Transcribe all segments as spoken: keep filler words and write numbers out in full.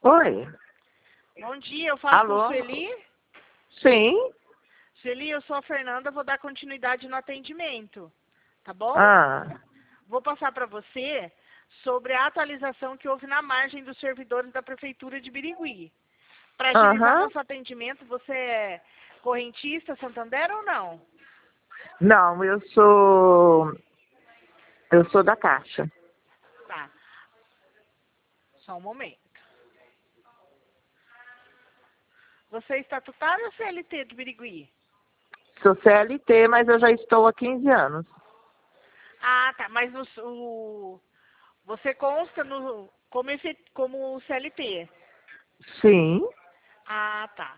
Oi. Bom dia, eu falo Alô? com Sueli. Sim? Sueli, eu sou a Fernanda, vou dar continuidade no atendimento, tá bom? Ah, Vou passar para você sobre a atualização que houve na margem dos servidores da Prefeitura de Birigui. Para agilizar aham. nosso atendimento, você é correntista Santander ou não? Não, eu sou... Eu sou da Caixa. Tá, só um momento. Você é estatutário ou C L T de Birigui? Sou C L T, mas eu já estou há quinze anos. Ah, tá, mas no, o, você consta no, como, esse, como C L T? Sim. Ah, tá.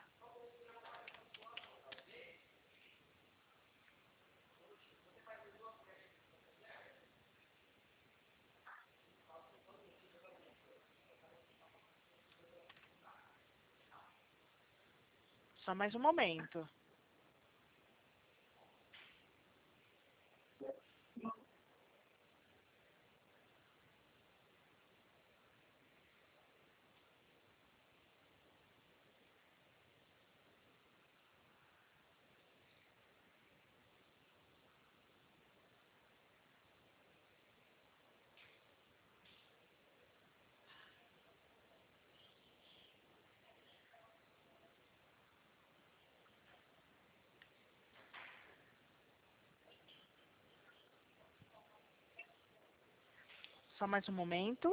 Só mais um momento. Só mais um momento.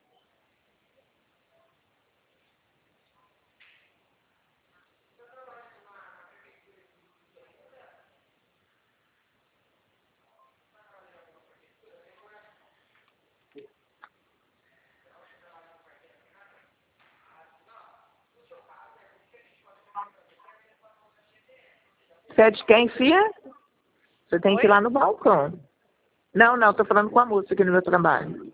Você é de quem, filha? Você tem que ir Oi? lá no balcão. Não, não, tô falando com a moça aqui no meu trabalho.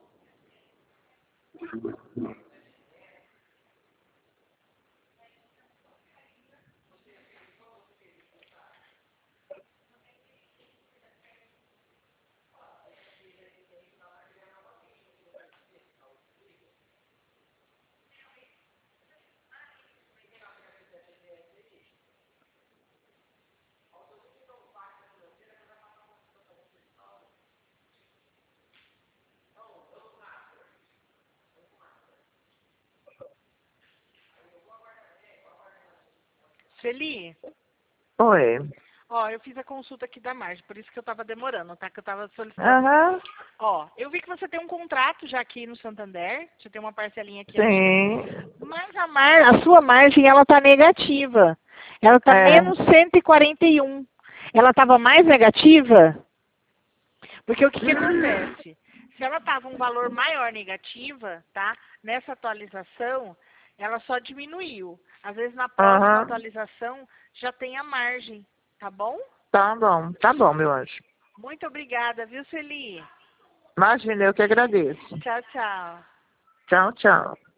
Feli, Oi. ó, eu fiz a consulta aqui da margem, por isso que eu tava demorando, tá? Que eu tava solicitando. Aham. Ó, eu vi que você tem um contrato já aqui no Santander, você tem uma parcelinha aqui ainda. Sim. Mas a, mar, a sua margem, ela tá negativa. Ela tá É. menos cento e quarenta e um. Ela estava mais negativa? Porque o que, que acontece? Se ela estava um valor maior negativa, tá? Nessa atualização, ela só diminuiu. Às vezes na próxima Aham. atualização já tem a margem, tá bom? Tá bom, tá bom, meu anjo. Muito obrigada, viu, Celi? Imagina, eu que agradeço. Tchau, tchau. Tchau, tchau.